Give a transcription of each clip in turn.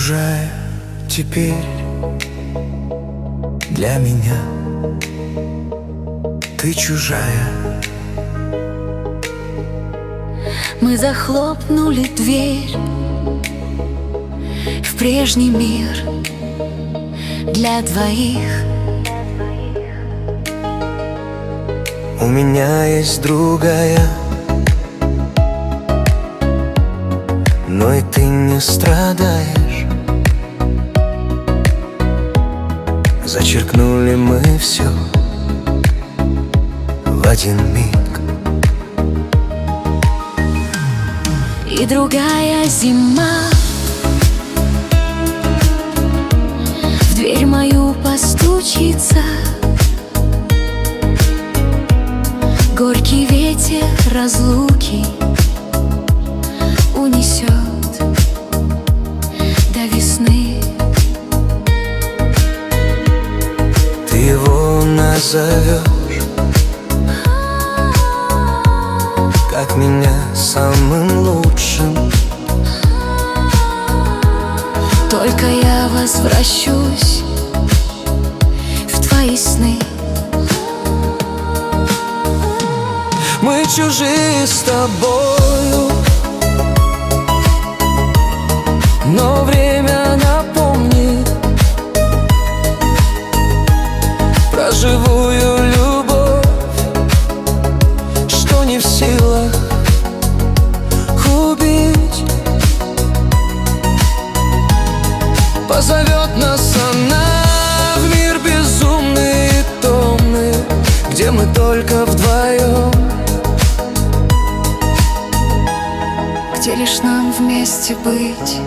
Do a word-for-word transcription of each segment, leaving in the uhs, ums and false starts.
чужая теперь для меня. Ты чужая. Мы захлопнули дверь в прежний мир для двоих. У меня есть другая, но и ты не страдаешь. Зачеркнули мы все в один миг. И другая зима в дверь мою постучится. Горький ветер разлуки унесет до весны. Ты его назовешь, как меня, самым лучшим. Только я возвращусь в твои сны. Мы чужие с тобою, но время напомнит про живую любовь, что не в силах убить. Позовет нас она в мир безумный и томный, где мы только вдвоем, где лишь нам вместе быть.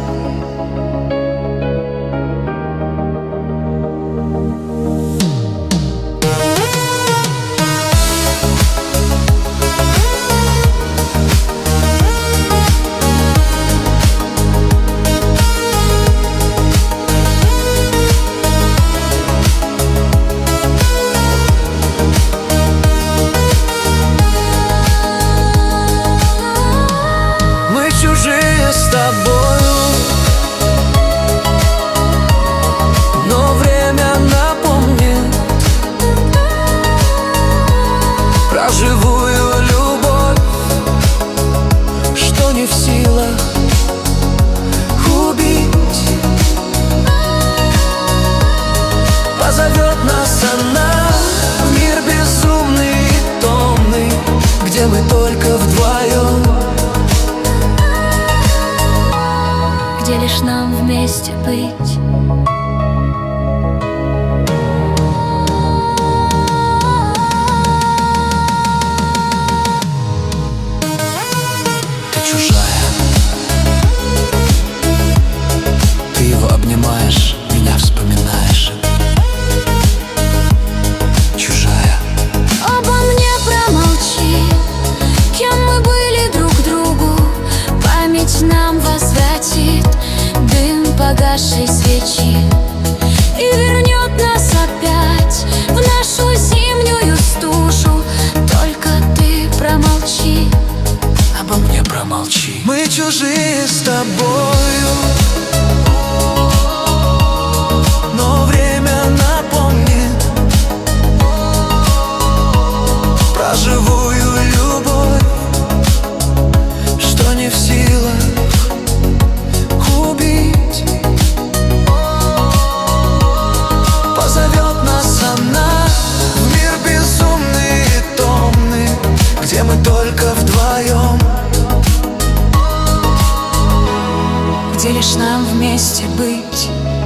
чужие с тобою, но время напомнит про живую любовь, что не в силах убить. Позовет нас она в мир безумный и томный, где мы только вдвоем, где лишь нам вместе быть. Ты чужая, ты его обнимаешь, меня вспоминаешь. Чужая. Обо мне промолчи, кем мы были друг другу, память нам возвратит дым погасшей свечи и вернет нас опять в нашу зимнюю стужу. Только ты промолчи, Обо мне промолчи. Мы чужие с тобою, но время напомнит про живую любовь, что не в силах убить. Позовет нас она в мир безумный и томный, где мы только вдвоем, где лишь нам вместе быть.